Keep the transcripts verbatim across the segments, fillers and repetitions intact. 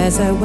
as I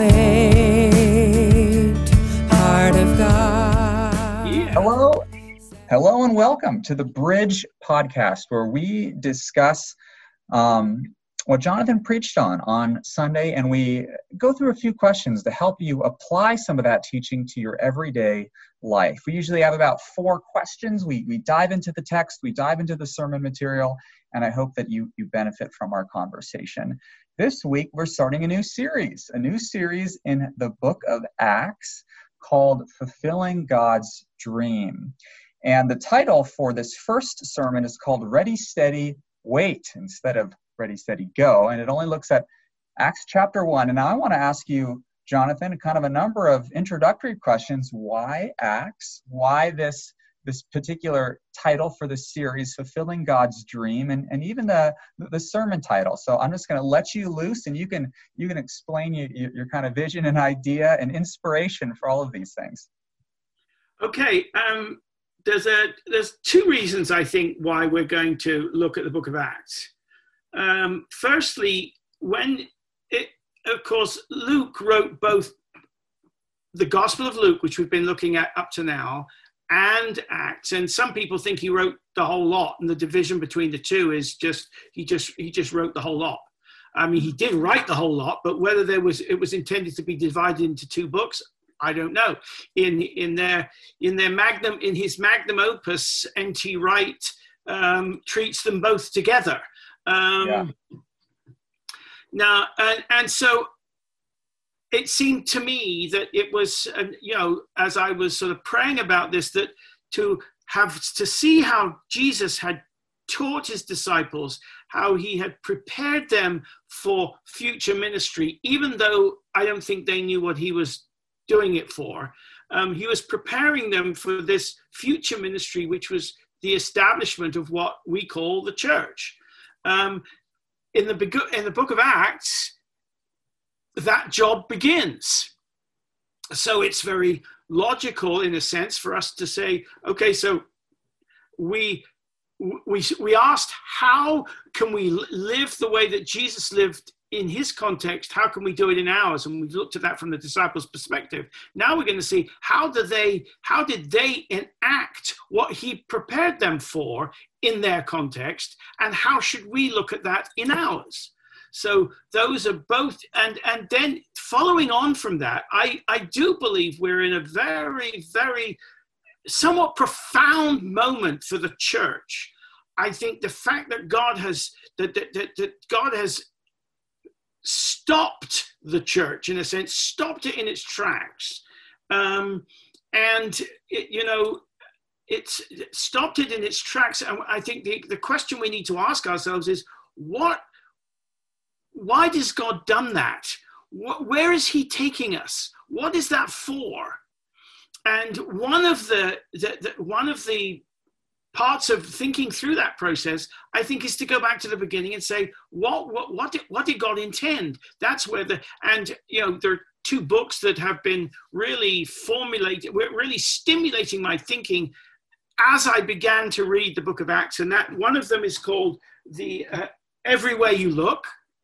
wait, heart of God. Yeah. Hello, hello, and welcome to the Bridge Podcast, where we discuss um, what Jonathan preached on on Sunday, and we go through a few questions to help you apply some of that teaching to your everyday life. We usually have about four questions. We we dive into the text, we dive into the sermon material, and I hope that you you benefit from our conversation. This week, we're starting a new series, a new series in the book of Acts called Fulfilling God's Dream. And the title for this first sermon is called Ready, Steady, Wait, instead of Ready, Steady, Go. And it only looks at Acts chapter one. And now I want to ask you, Jonathan, kind of a number of introductory questions. Why Acts? Why this this particular title for the series, Fulfilling God's Dream, and, and even the the sermon title. So I'm just going to let you loose, and you can you can explain your, your kind of vision and idea and inspiration for all of these things. Okay, um, there's a there's two reasons I think why we're going to look at the book of Acts. Um, firstly, when it, of course, Luke wrote both the Gospel of Luke, which we've been looking at up to now, and Acts, and some people think he wrote the whole lot, and the division between the two is just he just he just wrote the whole lot. I mean, he did write the whole lot, but whether there was it was intended to be divided into two books, I don't know. In in their in their magnum in his magnum opus, N T Wright um, treats them both together. Um, yeah. Now and and so. It seemed to me that it was, uh, you know, as I was sort of praying about this, that to have to see how Jesus had taught his disciples, how he had prepared them for future ministry, even though I don't think they knew what he was doing it for. Um, he was preparing them for this future ministry, which was the establishment of what we call the church. Um, in the in the book of Acts, that job begins. So it's very logical in a sense for us to say, okay, so we we we asked, how can we live the way that Jesus lived in his context? How can we do it in ours? And we've looked at that from the disciples' perspective. Now we're going to see how did they how did they enact what he prepared them for in their context, and how should we look at that in ours? So those are both, and, and then following on from that, I, I do believe we're in a very, very somewhat profound moment for the church. I think the fact that God has, that, that, that, that God has stopped the church, in a sense, stopped it in its tracks. Um, and, it, you know, it's stopped it in its tracks. And I think the, the question we need to ask ourselves is, what Why has God done that? Where is he taking us? What is that for? And one of the, the, the one of the parts of thinking through that process, I think, is to go back to the beginning and say, what what what did, what did God intend? That's where the and you know there are two books that have been really formulated, really stimulating my thinking as I began to read the book of Acts, and that one of them is called the uh, Everywhere You Look.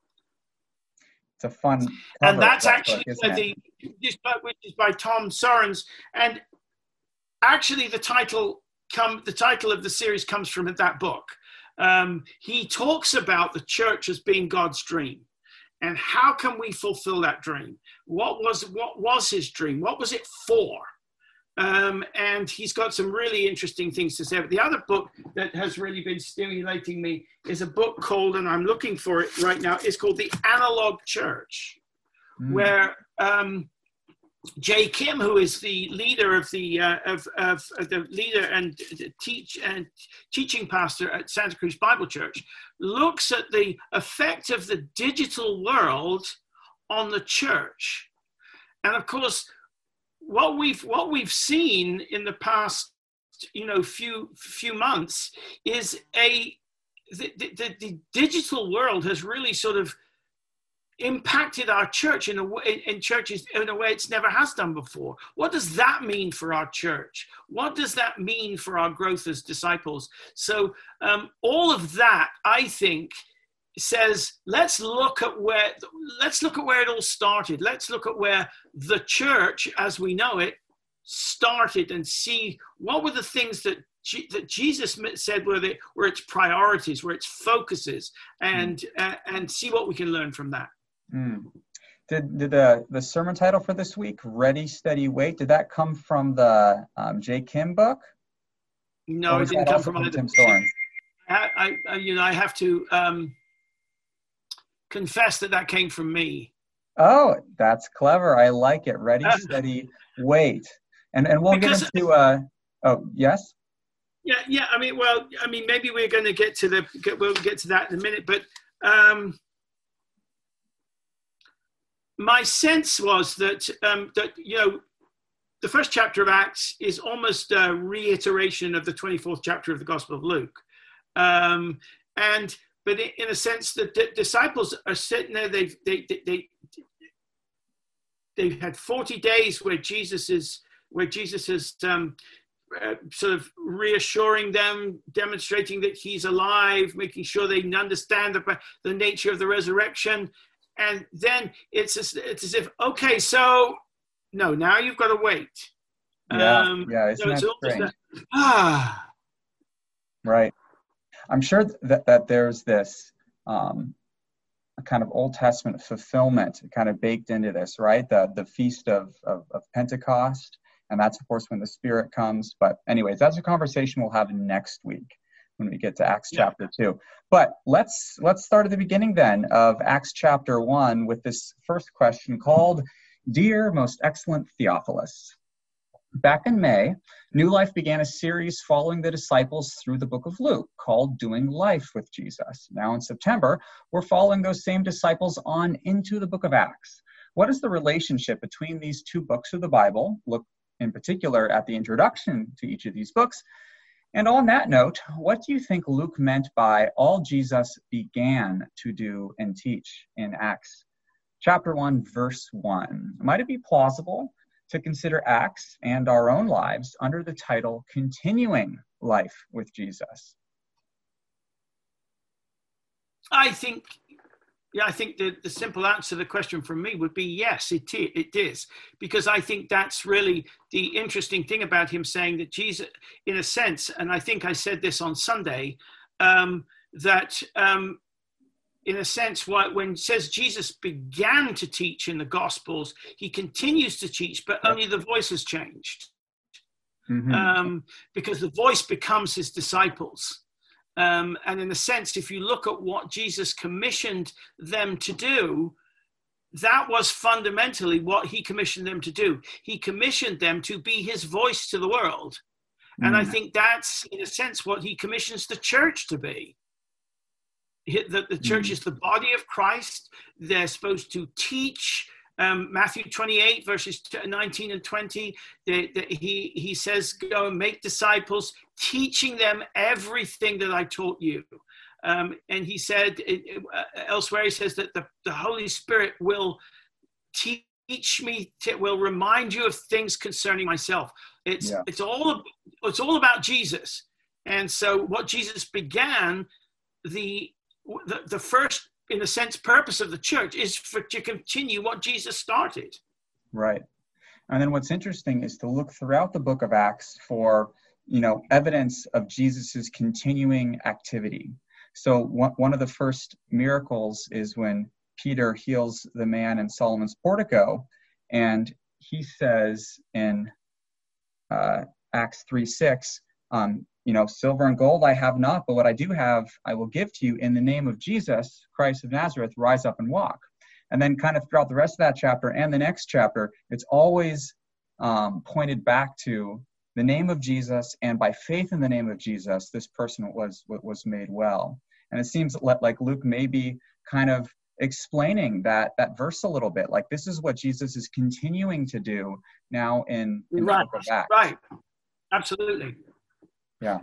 It's a fun and that's that actually book, the this book, which is by Tom Sorens, and actually the title come the title of the series comes from that book. Um, he talks about the church as being God's dream, and how can we fulfill that dream? What was what was his dream? What was it for? Um, and he's got some really interesting things to say. But the other book that has really been stimulating me is a book called, and I'm looking for it right now, it's called The Analog Church, mm. where um, Jay Kim, who is the leader of the uh, of, of, of the leader and teach and teaching pastor at Santa Cruz Bible Church, looks at the effect of the digital world on the church. And of course, what we've what we've seen in the past, you know, few few months is a the, the, the digital world has really sort of impacted our church in a way, in churches in a way it's never has done before. What does that mean for our church? What does that mean for our growth as disciples? So um, all of that, I think, says, let's look at where let's look at where it all started. Let's look at where the church, as we know it, started, and see what were the things that G- that Jesus said were the, were its priorities, were its focuses, and mm. uh, and see what we can learn from that. Mm. Did did the the sermon title for this week, Ready, Steady, Wait, did that come from the um, J. Kim book? No, it didn't come from, from Tim Storms. I, I, you know, I have to um, confess that that came from me. Oh, that's clever. I like it. Ready, steady, wait. And and we'll because, get into. Uh, oh, yes. Yeah, yeah. I mean, well, I mean, maybe we're going to get to the. Get, we'll get to that in a minute. But um, my sense was that um, that you know, the first chapter of Acts is almost a reiteration of the twenty-fourth chapter of the Gospel of Luke. Um, and, but in a sense, the d- disciples are sitting there, they've, they, they, they, they've had forty days where Jesus is, where Jesus is, um, uh, sort of reassuring them, demonstrating that he's alive, making sure they understand the, the nature of the resurrection. And then it's as, it's as if, okay, so no, now you've got to wait. Yeah, um, yeah, isn't so that strange? A, ah. Right. I'm sure that, that there's this um, a kind of Old Testament fulfillment kind of baked into this, right? The the Feast of, of, of Pentecost, and that's, of course, when the Spirit comes. But anyways, that's a conversation we'll have next week when we get to Acts yeah. chapter two. But let's let's start at the beginning then of Acts chapter one with this first question called, Dear Most Excellent Theophilus. Back in May, New Life began a series following the disciples through the book of Luke called Doing Life with Jesus. Now in September, we're following those same disciples on into the book of Acts. What is the relationship between these two books of the Bible? Look in particular at the introduction to each of these books. And on that note, what do you think Luke meant by all Jesus began to do and teach in Acts chapter one, verse one? Might it be plausible to consider Acts and our own lives under the title Continuing Life with Jesus? I think, yeah, I think the, the simple answer to the question from me would be yes, it, it is. Because I think that's really the interesting thing about him saying that Jesus, in a sense, and I think I said this on Sunday, um, that um, in a sense, when it says Jesus began to teach in the Gospels, he continues to teach, but only the voice has changed. Mm-hmm. Um, because the voice becomes his disciples. Um, and in a sense, if you look at what Jesus commissioned them to do, that was fundamentally what he commissioned them to do. He commissioned them to be his voice to the world. And mm. I think that's, in a sense, what he commissions the church to be. That the church mm. is the body of Christ. They're supposed to teach. Um, Matthew twenty-eight, verses nineteen and twenty, they, they, he, he says, go and make disciples, teaching them everything that I taught you. Um, and he said, it, it, uh, elsewhere, he says that the, the Holy Spirit will teach me, t- will remind you of things concerning myself. It's, yeah. it's, all, it's all about Jesus. And so what Jesus began, the, the, the first, in a sense, purpose of the church is for to continue what Jesus started. Right. And then what's interesting is to look throughout the book of Acts for, you know, evidence of Jesus's continuing activity. So one, one of the first miracles is when Peter heals the man in Solomon's portico, and he says in uh, Acts three six, um, you know, silver and gold I have not, but what I do have, I will give to you in the name of Jesus, Christ of Nazareth, rise up and walk. And then kind of throughout the rest of that chapter and the next chapter, it's always um, pointed back to the name of Jesus, and by faith in the name of Jesus, this person was was made well. And it seems like Luke may be kind of explaining that that verse a little bit, like this is what Jesus is continuing to do now in, in right, the book of Acts. Right, absolutely. Yeah.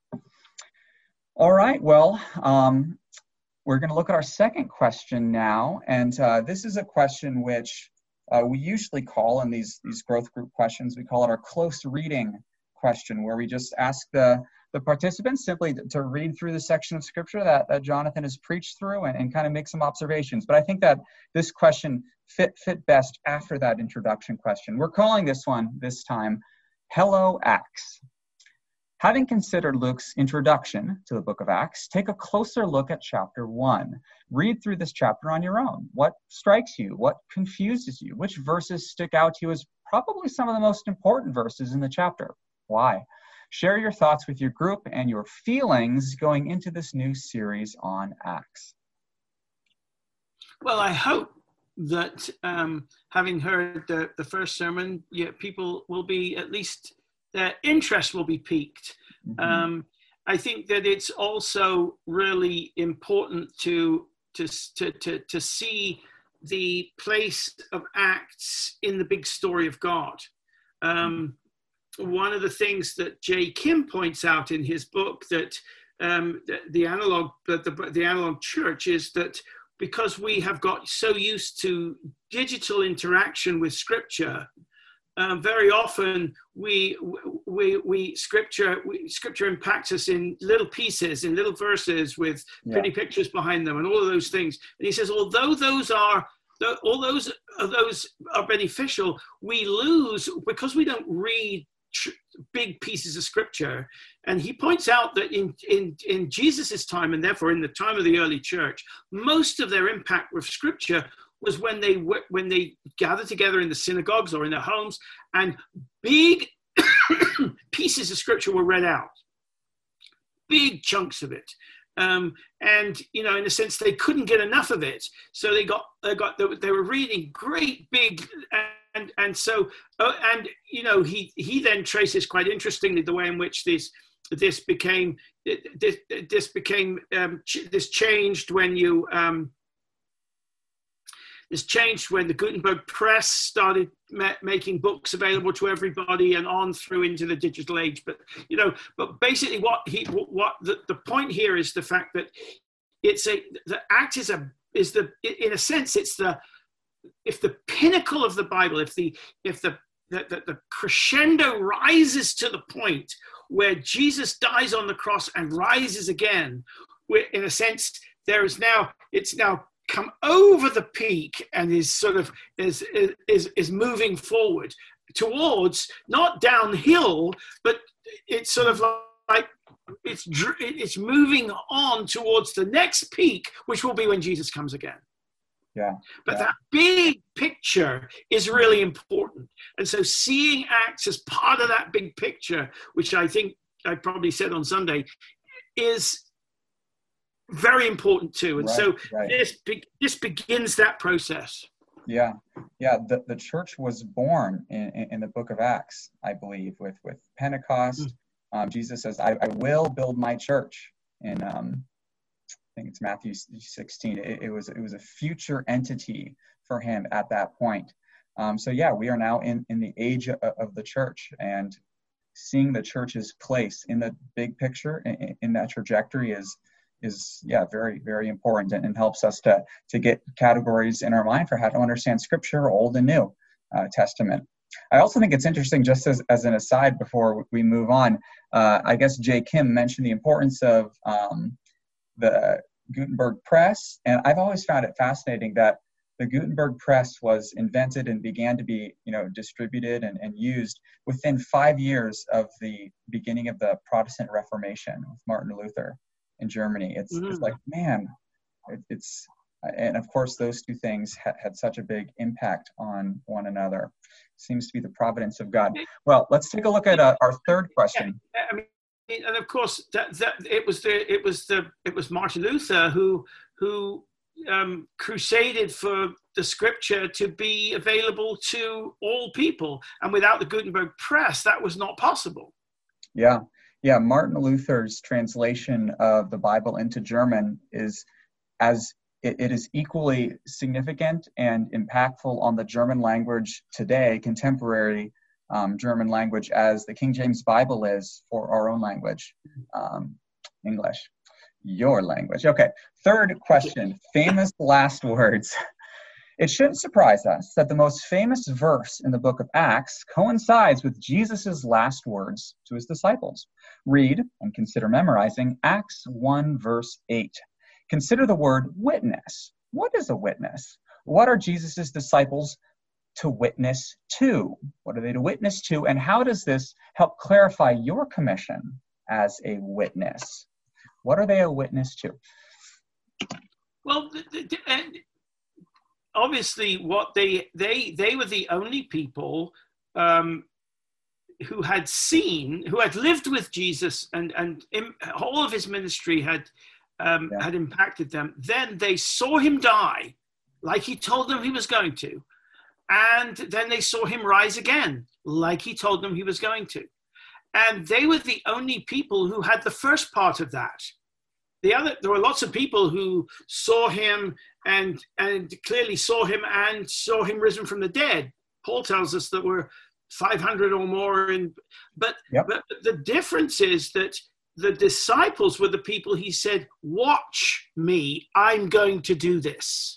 All right. Well, um, we're going to look at our second question now. And uh, this is a question which uh, we usually call in these, these growth group questions, we call it our close reading question, where we just ask the, the participants simply to read through the section of scripture that, that Jonathan has preached through and, and kind of make some observations. But I think that this question fit fit best after that introduction question. We're calling this one this time, Hello, Acts. Having considered Luke's introduction to the book of Acts, take a closer look at chapter one. Read through this chapter on your own. What strikes you? What confuses you? Which verses stick out to you as probably some of the most important verses in the chapter? Why? Share your thoughts with your group and your feelings going into this new series on Acts. Well, I hope that um, having heard the, the first sermon, yeah, people will be, at least their interest will be piqued. Mm-hmm. Um, I think that it's also really important to, to, to, to, to see the place of Acts in the big story of God. Um, one of the things that Jay Kim points out in his book, that um, the, the analog, the, the, the analog church, is that because we have got so used to digital interaction with Scripture, um, very often we we we Scripture we, Scripture impacts us in little pieces, in little verses with yeah. pretty pictures behind them, and all of those things. And he says, although those are all those those are beneficial, we lose because we don't read tr- big pieces of Scripture. And he points out that in in in Jesus's time, and therefore in the time of the early church, most of their impact with Scripture was when they when they gathered together in the synagogues or in their homes, and big pieces of Scripture were read out, big chunks of it. Um, and, you know, in a sense, they couldn't get enough of it. So they got, they got, they were reading great big, and, and so, uh, and, you know, he, he then traces quite interestingly the way in which this, this became, this, this became, um, ch- this changed when you, um, this changed when the Gutenberg press started ma- making books available to everybody, and on through into the digital age. But, you know, but basically what he, what the, the point here is the fact that it's a, the Act is a, is the, in a sense, it's the, if the pinnacle of the Bible, if the, if the, the, the, the crescendo rises to the point where Jesus dies on the cross and rises again, where in a sense, there is now, it's now come over the peak and is sort of is is is moving forward towards, not downhill, but it's sort of like it's it's moving on towards the next peak, which will be when Jesus comes again. Yeah. But yeah. that big picture is really important. And so seeing Acts as part of that big picture, which I think I probably said on Sunday, is very important too. And right, so right. this be- this begins that process. Yeah, yeah. The, the church was born in, in, in the book of Acts, I believe, with, with Pentecost. Mm. Um, Jesus says, I, I will build my church. In um, I think it's Matthew sixteen. It, it was it was a future entity for him at that point. Um, so yeah, we are now in, in the age of, of the church, and seeing the church's place in the big picture, in, in that trajectory is is, yeah, very, very important, and, and helps us to, to get categories in our mind for how to understand Scripture, Old and New uh, Testament. I also think it's interesting, just as, as an aside before we move on, uh, I guess Jay Kim mentioned the importance of um, the Gutenberg press, and I've always found it fascinating that the Gutenberg press was invented and began to be, you know, distributed and, and used within five years of the beginning of the Protestant Reformation with Martin Luther in Germany. It's, mm. it's like, man, it, it's, and of course, those two things ha- had such a big impact on one another. Seems to be the providence of God. Well, let's take a look at uh, our third question. Yeah, I mean, and of course, that, that it was the it was the it was Martin Luther who who um, crusaded for the Scripture to be available to all people, and without the Gutenberg press, that was not possible. Yeah. Yeah, Martin Luther's translation of the Bible into German is as it, it is equally significant and impactful on the German language today, contemporary um, German language, as the King James Bible is for our own language, um, English, your language. Okay, third question, famous last words. It shouldn't surprise us that the most famous verse in the book of Acts coincides with Jesus' last words to his disciples. Read and consider memorizing Acts one, verse eight. Consider the word witness. What is a witness? What are Jesus' disciples to witness to? What are they to witness to? And how does this help clarify your commission as a witness? What are they a witness to? Well, the, the, the, and obviously, what they they they were the only people um, who had seen, who had lived with Jesus, and and in, all of his ministry had um, yeah. had impacted them. Then they saw him die, like he told them he was going to, and then they saw him rise again, like he told them he was going to. And they were the only people who had the first part of that. The other, there were lots of people who saw him and and clearly saw him and saw him risen from the dead. Paul tells us that we're five hundred or more. In, but, yep. but the difference is that the disciples were the people he said, watch me, I'm going to do this.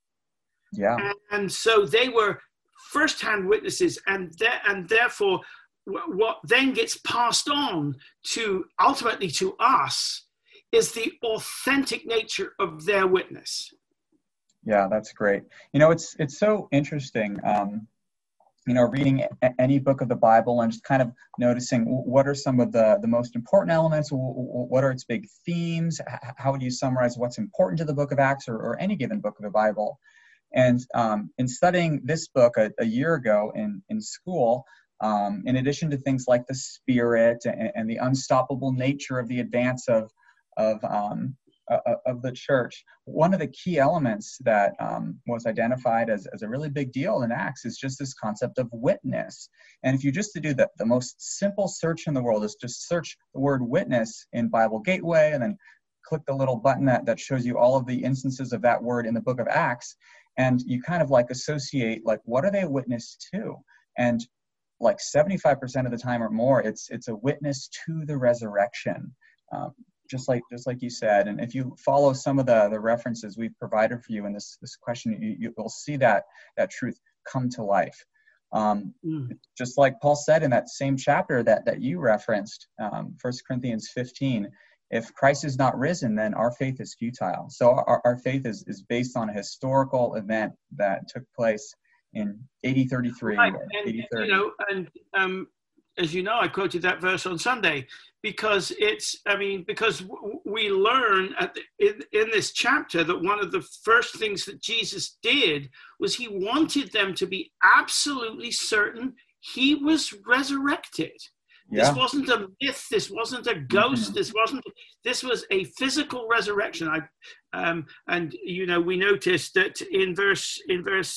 Yeah. And, and so they were firsthand witnesses, and there, and therefore what then gets passed on to ultimately to us is the authentic nature of their witness. Yeah, that's great. You know, it's it's so interesting, um, you know, reading a- any book of the Bible and just kind of noticing what are some of the, the most important elements, what are its big themes, how would you summarize what's important to the book of Acts or, or any given book of the Bible. And um, in studying this book a, a year ago in, in school, Um, in addition to things like the Spirit and, and the unstoppable nature of the advance of of um, uh, of the church, one of the key elements that um, was identified as, as a really big deal in Acts is just this concept of witness. And if you just to do the, the most simple search in the world is just search the word witness in Bible Gateway and then click the little button that, that shows you all of the instances of that word in the book of Acts, and you kind of like associate like what are they a witness to? And like seventy-five percent of the time or more, it's it's a witness to the resurrection, um, just like just like you said. And if you follow some of the, the references we've provided for you in this, this question, you, you'll see that that truth come to life. Um, mm. Just like Paul said in that same chapter that, that you referenced, um, First Corinthians fifteen, if Christ is not risen, then our faith is futile. So our, our faith is, is based on a historical event that took place in A D thirty-three. Right. And, you know, and um, as you know, I quoted that verse on Sunday because it's, I mean, because w- we learn at the, in, in this chapter that one of the first things that Jesus did was he wanted them to be absolutely certain he was resurrected. Yeah. This wasn't a myth. This wasn't a ghost. Mm-hmm. This wasn't, this was a physical resurrection. I, um, and, you know, we noticed that in verse, in verse,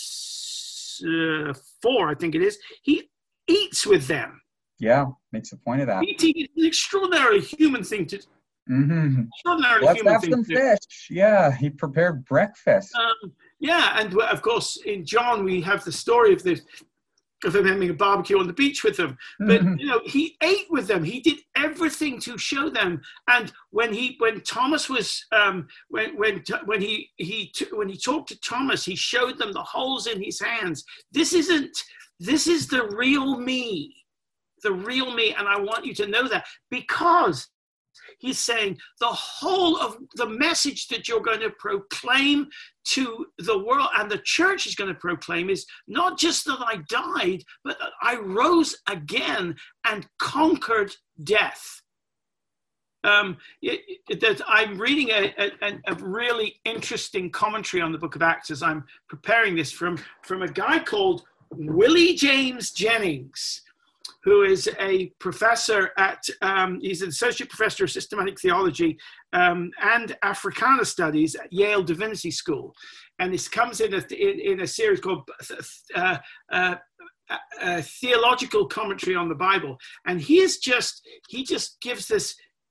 Uh, four, I think it is, he eats with them. Yeah, makes a point of that. Eating is an extraordinarily human thing to do. Mm-hmm. Extraordinarily Let's human have thing some to fish. Do. Yeah, he prepared breakfast. Um, yeah, and of course in John we have the story of the of him having a barbecue on the beach with them. But mm-hmm. you know, he ate with them. He did everything to show them. And when he when Thomas was um, when when when he he when he talked to Thomas, he showed them the holes in his hands. This isn't. This is the real me, the real me, and I want you to know that because he's saying the whole of the message that you're going to proclaim to the world and the church is going to proclaim is not just that I died, but that I rose again and conquered death. Um, it, it, that I'm reading a, a, a really interesting commentary on the book of Acts as I'm preparing this from, from a guy called Willie James Jennings, who is a professor at, um, he's an associate professor of systematic theology um, and Africana studies at Yale Divinity School. And this comes in a, in, in a series called uh, uh, uh, Theological Commentary on the Bible. And he is just, he just gives this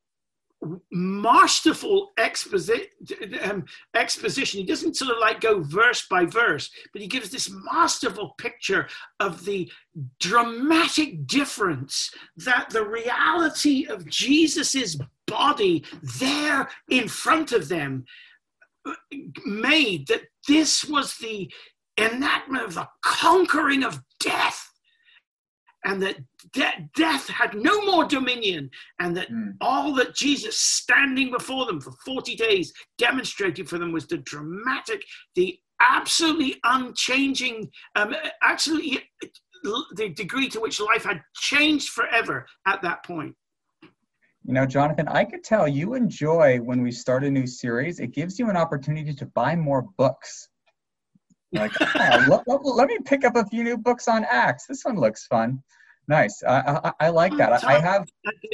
masterful exposi- um, exposition. He doesn't sort of like go verse by verse, but he gives this masterful picture of the dramatic difference that the reality of Jesus's body there in front of them made, that this was the enactment of the conquering of death, and that de- death had no more dominion, and that mm. all that Jesus standing before them for forty days demonstrated for them was the dramatic, the absolutely unchanging, um, absolutely the degree to which life had changed forever at that point. You know, Jonathan, I could tell you enjoy when we start a new series. It gives you an opportunity to buy more books. Like, oh, let, let, let me pick up a few new books on Acts. This one looks fun. Nice. I, I, I like that. I, I have.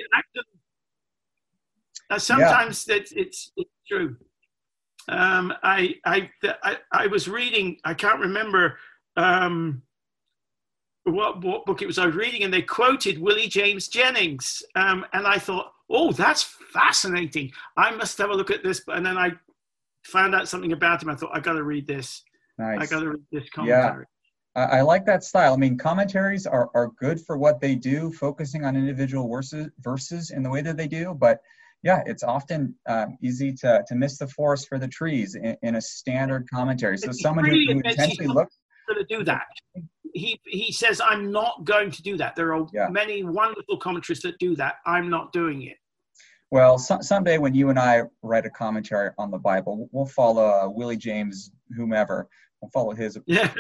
Uh, sometimes yeah. that it's, it's true. Um, I, I I I was reading. I can't remember um, what what book it was I was reading, and they quoted Willie James Jennings, um, and I thought, oh, that's fascinating. I must have a look at this. And then I found out something about him. I thought, I got to read this. Nice. I got to read this commentary. Yeah, I, I like that style. I mean, commentaries are, are good for what they do, focusing on individual verses, verses in the way that they do. But yeah, it's often um, easy to, to miss the forest for the trees in, in a standard commentary. So it's someone really who, who intensely looks to do that. He he says, I'm not going to do that. There are yeah. many wonderful commentaries that do that. I'm not doing it. Well, so, someday when you and I write a commentary on the Bible, we'll follow uh, Willie James, whomever. We'll follow his. Yeah.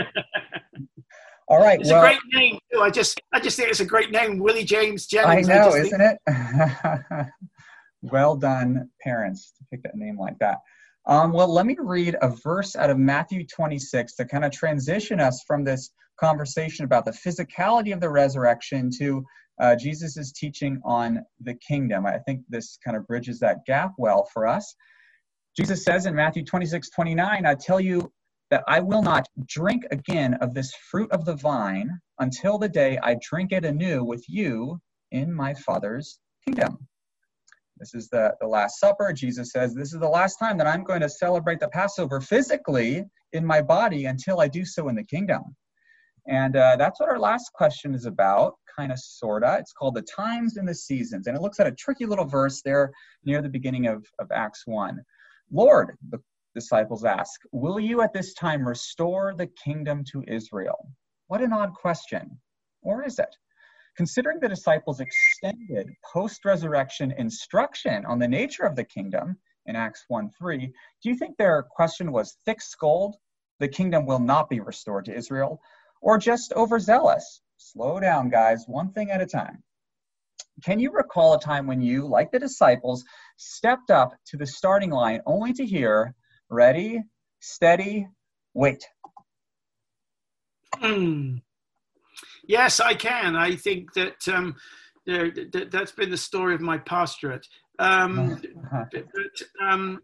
All right. It's well, a great name too. I just I just think it's a great name, Willie James Jennings. I know, I isn't think... it? Well done, parents, to pick that name like that. Um, well, let me read a verse out of Matthew twenty-six to kind of transition us from this conversation about the physicality of the resurrection to uh, Jesus' teaching on the kingdom. I think this kind of bridges that gap well for us. Jesus says in Matthew twenty-six twenty-nine, I tell you that I will not drink again of this fruit of the vine until the day I drink it anew with you in my Father's kingdom. This is the, the Last Supper. Jesus says, this is the last time that I'm going to celebrate the Passover physically in my body until I do so in the kingdom. And uh, that's what our last question is about, kind of, sort of. It's called the times and the seasons. And it looks at a tricky little verse there near the beginning of, of Acts one. Lord, the disciples ask, will you at this time restore the kingdom to Israel? What an odd question. Or is it? Considering the disciples' extended post-resurrection instruction on the nature of the kingdom in Acts one three, do you think their question was thick-skulled, the kingdom will not be restored to Israel, or just overzealous? Slow down, guys, one thing at a time. Can you recall a time when you, like the disciples, stepped up to the starting line only to hear, ready, steady, wait? Hmm. Yes, I can. I think that um, there, that that's been the story of my pastorate. Um, but, um,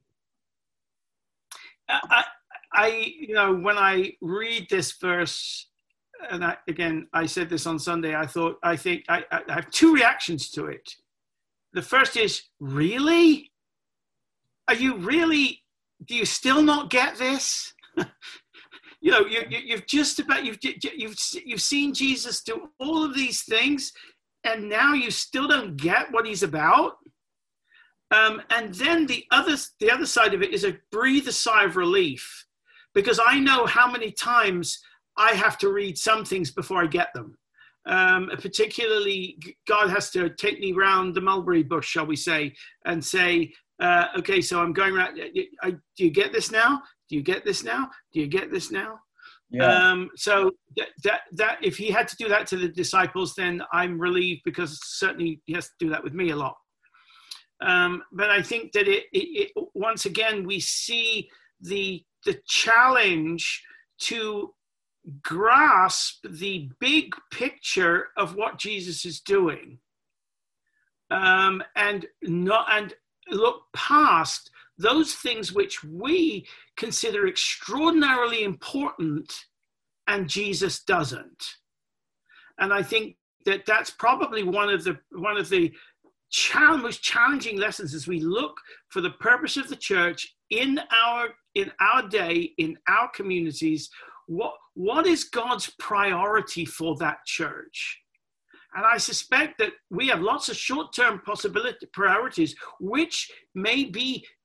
I, I, you know, when I read this verse, and I, again, I said this on Sunday, I thought, I think I, I have two reactions to it. The first is, really? Are you really, do you still not get this? You know, you, you, you've just about, you've, you've, you've seen Jesus do all of these things, and now you still don't get what he's about. Um, and then the other, the other side of it is a breathe a sigh of relief, because I know how many times I have to read some things before I get them. Um, particularly, God has to take me round the mulberry bush, shall we say, and say, uh, okay, so I'm going around. I, do you get this now? Do you get this now? Do you get this now? Yeah. Um, so that, that, that if he had to do that to the disciples, then I'm relieved, because certainly he has to do that with me a lot. Um, but I think that it, it, it once again, we see the, the challenge to grasp the big picture of what Jesus is doing, um, and not, and look past those things which we consider extraordinarily important and Jesus doesn't. And I think that that's probably one of the one of the challenge, most challenging lessons as we look for the purpose of the church in our in our day, in our communities. What what is God's priority for that church? And I suspect that we have lots of short-term possibility priorities, which may be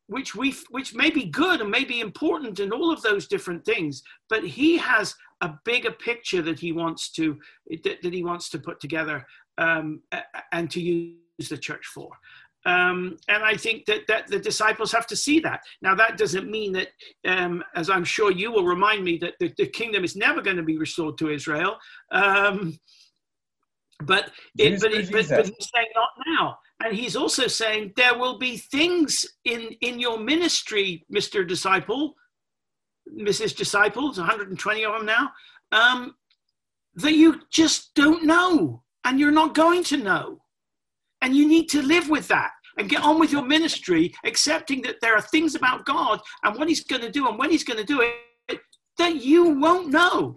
which we which may be good and may be important and all of those different things, but he has a bigger picture that he wants to that, that he wants to put together um, and to use the church for. Um, and I think that, that the disciples have to see that. Now, that doesn't mean that, um, as I'm sure you will remind me, that the, the kingdom is never going to be restored to Israel. Um, but, it, but, it, but, but he's saying not now. And he's also saying there will be things in, in your ministry, Mister Disciple, Missus Disciples, one hundred twenty of them now, um, that you just don't know and you're not going to know. And you need to live with that and get on with your ministry, accepting that there are things about God and what he's going to do and when he's going to do it that you won't know.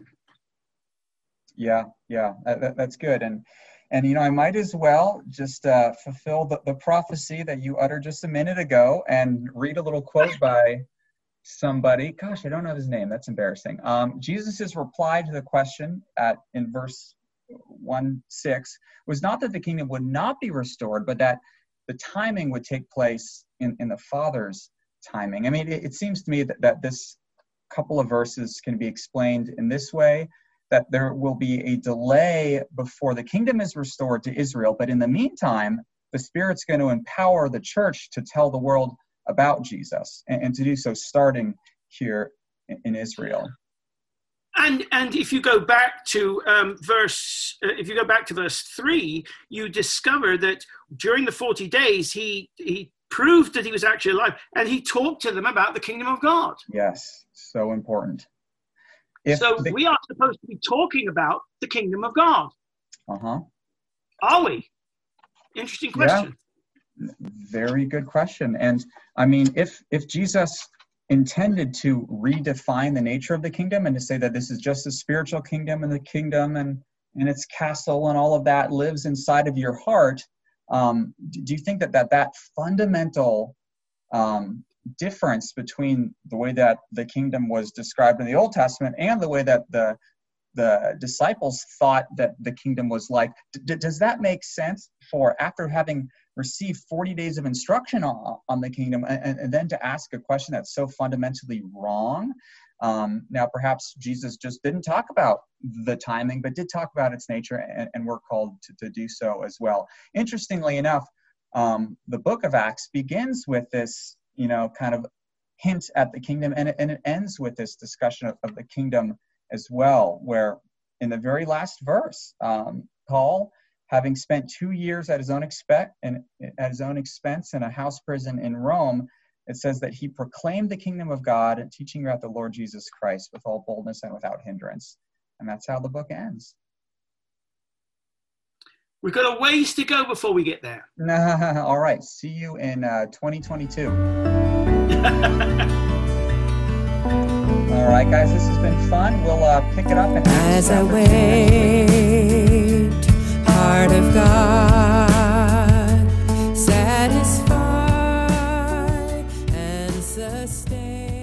Yeah, yeah, that, that's good. And, and, you know, I might as well just uh, fulfill the, the prophecy that you uttered just a minute ago and read a little quote by somebody. Gosh, I don't know his name. That's embarrassing. Um, Jesus's reply to the question at in verse one six was not that the kingdom would not be restored, but that the timing would take place in, in the Father's timing. I mean, it, it seems to me that, that this couple of verses can be explained in this way, that there will be a delay before the kingdom is restored to Israel, but in the meantime, the Spirit's going to empower the church to tell the world about Jesus, and, and to do so starting here in, in Israel. And and if you go back to um, verse, uh, if you go back to verse three, you discover that during the forty days, he he proved that he was actually alive, and he talked to them about the kingdom of God. Yes, so important. If so the... we are supposed to be talking about the kingdom of God. Uh-huh. Are we? Interesting question. Yeah. Very good question. And I mean, if if Jesus intended to redefine the nature of the kingdom and to say that this is just a spiritual kingdom, and the kingdom and, and its castle and all of that lives inside of your heart, um, do you think that that, that fundamental um, difference between the way that the kingdom was described in the Old Testament and the way that the the disciples thought that the kingdom was like, d- does that make sense for, after having received forty days of instruction on, on the kingdom, and, and then to ask a question that's so fundamentally wrong? Um, now, perhaps Jesus just didn't talk about the timing, but did talk about its nature, and, and we're called to, to do so as well. Interestingly enough, um, the book of Acts begins with this, you know, kind of hint at the kingdom, and it, and it ends with this discussion of, of the kingdom as well, where in the very last verse, um, Paul, having spent two years at his own expense and at his own expense in a house prison in Rome, it says that he proclaimed the kingdom of God and teaching about the Lord Jesus Christ with all boldness and without hindrance. And that's how the book ends. We've got a ways to go before we get there. All right. See you in uh, twenty twenty-two. All right, guys, this has been fun. We'll uh, pick it up and as I wait, heart of God, satisfy and sustain.